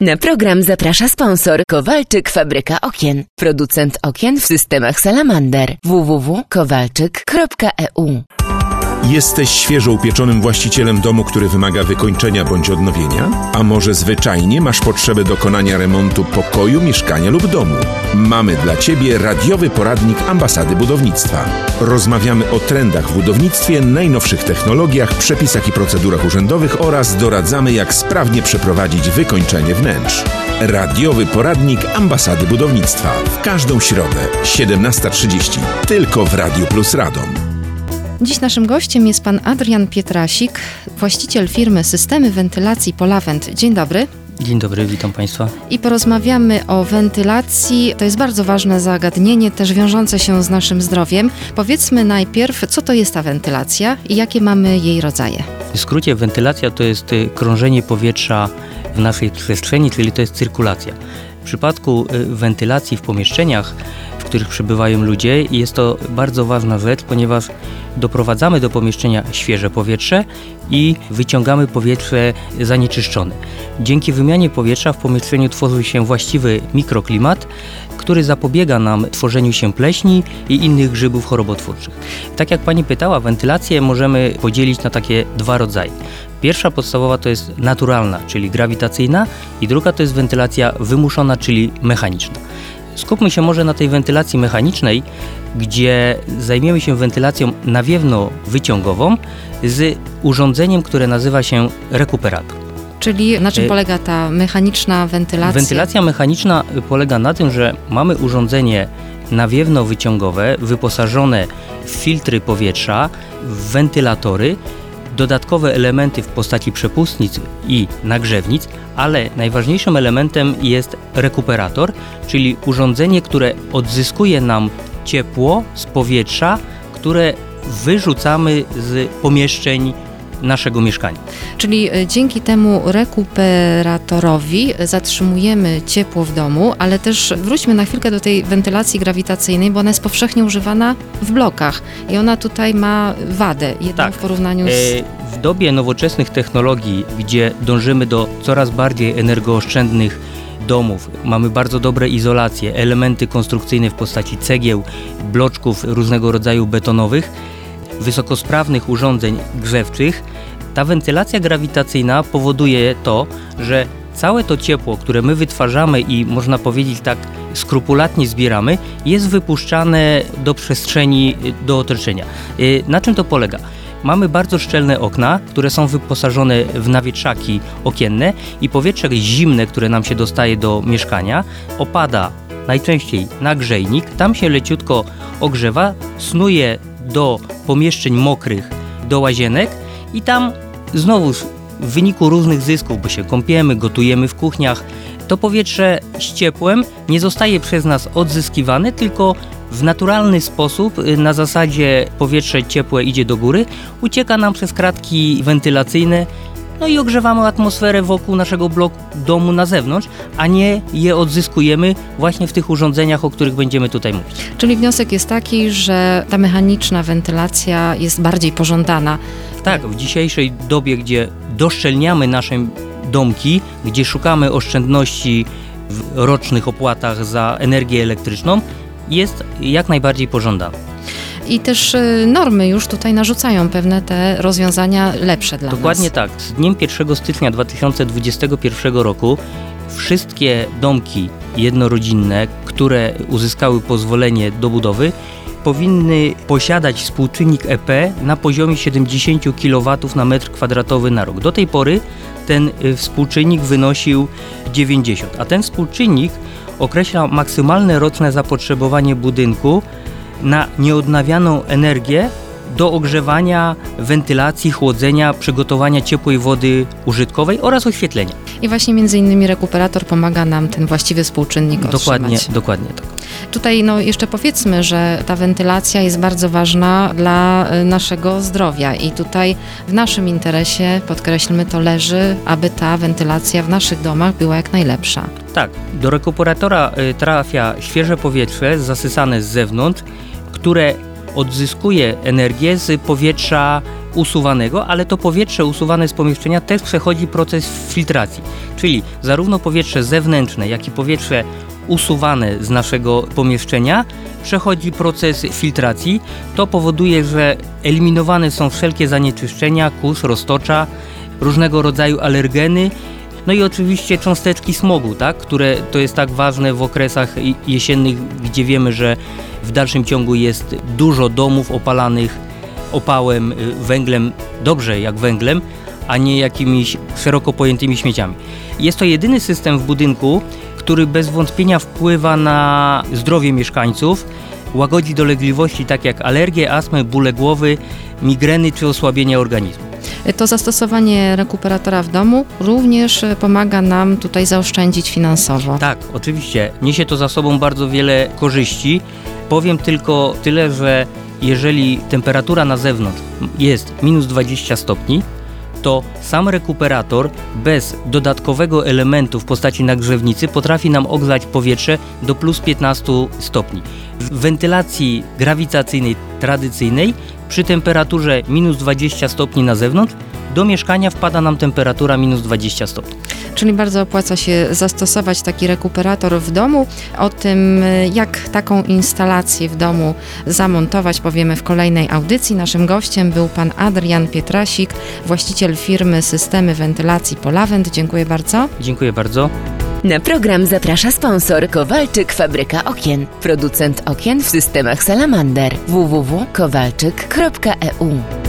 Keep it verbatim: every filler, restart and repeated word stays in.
Na program zaprasza sponsor Kowalczyk Fabryka Okien. Producent okien w systemach Salamander. w w w kropka kowalczyk kropka e u. Jesteś świeżo upieczonym właścicielem domu, który wymaga wykończenia bądź odnowienia? A może zwyczajnie masz potrzebę dokonania remontu pokoju, mieszkania lub domu? Mamy dla Ciebie radiowy poradnik Ambasady Budownictwa. Rozmawiamy o trendach w budownictwie, najnowszych technologiach, przepisach i procedurach urzędowych oraz doradzamy, jak sprawnie przeprowadzić wykończenie wnętrz. Radiowy poradnik Ambasady Budownictwa. W każdą środę, siedemnasta trzydzieści. Tylko w Radiu Plus Radom. Dziś naszym gościem jest pan Adrian Pietrasik, właściciel firmy Systemy Wentylacji Polavent. Dzień dobry. Dzień dobry, witam Państwa. I porozmawiamy o wentylacji. To jest bardzo ważne zagadnienie, też wiążące się z naszym zdrowiem. Powiedzmy najpierw, co to jest ta wentylacja i jakie mamy jej rodzaje. W skrócie wentylacja to jest krążenie powietrza w naszej przestrzeni, czyli to jest cyrkulacja. W przypadku wentylacji w pomieszczeniach, w których przebywają ludzie, jest to bardzo ważna rzecz, ponieważ doprowadzamy do pomieszczenia świeże powietrze i wyciągamy powietrze zanieczyszczone. Dzięki wymianie powietrza w pomieszczeniu tworzy się właściwy mikroklimat, który zapobiega nam tworzeniu się pleśni i innych grzybów chorobotwórczych. Tak jak Pani pytała, wentylację możemy podzielić na takie dwa rodzaje. Pierwsza podstawowa to jest naturalna, czyli grawitacyjna, i druga to jest wentylacja wymuszona, czyli mechaniczna. Skupmy się może na tej wentylacji mechanicznej, gdzie zajmiemy się wentylacją nawiewno-wyciągową z urządzeniem, które nazywa się rekuperator. Czyli na czym polega ta mechaniczna wentylacja? Wentylacja mechaniczna polega na tym, że mamy urządzenie nawiewno-wyciągowe wyposażone w filtry powietrza, w wentylatory, dodatkowe elementy w postaci przepustnic i nagrzewnic, ale najważniejszym elementem jest rekuperator, czyli urządzenie, które odzyskuje nam ciepło z powietrza, które wyrzucamy z pomieszczeń naszego mieszkania. Czyli dzięki temu rekuperatorowi zatrzymujemy ciepło w domu, ale też wróćmy na chwilkę do tej wentylacji grawitacyjnej, bo ona jest powszechnie używana w blokach i ona tutaj ma wadę, jedną tak. w porównaniu z... W dobie nowoczesnych technologii, gdzie dążymy do coraz bardziej energooszczędnych domów, mamy bardzo dobre izolacje, elementy konstrukcyjne w postaci cegieł, bloczków różnego rodzaju betonowych, wysokosprawnych urządzeń grzewczych, ta wentylacja grawitacyjna powoduje to, że całe to ciepło, które my wytwarzamy i można powiedzieć tak skrupulatnie zbieramy, jest wypuszczane do przestrzeni, do otoczenia. Na czym to polega? Mamy bardzo szczelne okna, które są wyposażone w nawietrzaki okienne i powietrze zimne, które nam się dostaje do mieszkania, opada najczęściej na grzejnik, tam się leciutko ogrzewa, snuje do pomieszczeń mokrych, do łazienek i tam znowu w wyniku różnych zysków, bo się kąpiemy, gotujemy w kuchniach, to powietrze z ciepłem nie zostaje przez nas odzyskiwane, tylko w naturalny sposób, na zasadzie powietrze ciepłe idzie do góry, ucieka nam przez kratki wentylacyjne, no i ogrzewamy atmosferę wokół naszego bloku domu na zewnątrz, a nie je odzyskujemy właśnie w tych urządzeniach, o których będziemy tutaj mówić. Czyli wniosek jest taki, że ta mechaniczna wentylacja jest bardziej pożądana. Tak, w dzisiejszej dobie, gdzie doszczelniamy nasze domki, gdzie szukamy oszczędności w rocznych opłatach za energię elektryczną, jest jak najbardziej pożądana. I też normy już tutaj narzucają pewne te rozwiązania lepsze dla Dokładnie nas. tak. Z dniem pierwszego stycznia dwa tysiące dwudziestego pierwszego roku wszystkie domki jednorodzinne, które uzyskały pozwolenie do budowy, powinny posiadać współczynnik E P na poziomie siedemdziesiąt kilowatów na metr kwadratowy na rok. Do tej pory ten współczynnik wynosił dziewięćdziesiąt, a ten współczynnik określa maksymalne roczne zapotrzebowanie budynku na nieodnawianą energię do ogrzewania, wentylacji, chłodzenia, przygotowania ciepłej wody użytkowej oraz oświetlenia. I właśnie między innymi rekuperator pomaga nam ten właściwy współczynnik Dokładnie, otrzymać. dokładnie tak. Tutaj no jeszcze powiedzmy, że ta wentylacja jest bardzo ważna dla naszego zdrowia i tutaj w naszym interesie, podkreślmy, to leży, aby ta wentylacja w naszych domach była jak najlepsza. Tak, do rekuperatora trafia świeże powietrze zasysane z zewnątrz, które odzyskuje energię z powietrza usuwanego, ale to powietrze usuwane z pomieszczenia też przechodzi proces filtracji. Czyli zarówno powietrze zewnętrzne, jak i powietrze usuwane z naszego pomieszczenia przechodzi proces filtracji. To powoduje, że eliminowane są wszelkie zanieczyszczenia, kurz, roztocza, różnego rodzaju alergeny, no i oczywiście cząsteczki smogu, tak, które to jest tak ważne w okresach jesiennych, gdzie wiemy, że w dalszym ciągu jest dużo domów opalanych opałem, węglem, dobrze jak węglem, a nie jakimiś szeroko pojętymi śmieciami. Jest to jedyny system w budynku, który bez wątpienia wpływa na zdrowie mieszkańców, łagodzi dolegliwości takie jak alergie, astmę, bóle głowy, migreny czy osłabienie organizmu. To zastosowanie rekuperatora w domu również pomaga nam tutaj zaoszczędzić finansowo. Tak, oczywiście. Niesie to za sobą bardzo wiele korzyści. Powiem tylko tyle, że jeżeli temperatura na zewnątrz jest minus dwadzieścia stopni, to sam rekuperator bez dodatkowego elementu w postaci nagrzewnicy potrafi nam ogrzać powietrze do plus piętnaście stopni. W wentylacji grawitacyjnej tradycyjnej przy temperaturze minus dwadzieścia stopni na zewnątrz do mieszkania wpada nam temperatura minus dwadzieścia stopni. Czyli bardzo opłaca się zastosować taki rekuperator w domu. O tym, jak taką instalację w domu zamontować, powiemy w kolejnej audycji. Naszym gościem był pan Adrian Pietrasik, właściciel firmy Systemy Wentylacji Polawent. Dziękuję bardzo. Dziękuję bardzo. Na program zaprasza sponsor Kowalczyk Fabryka Okien, producent okien w systemach Salamander. w w w kropka kowalczyk kropka e u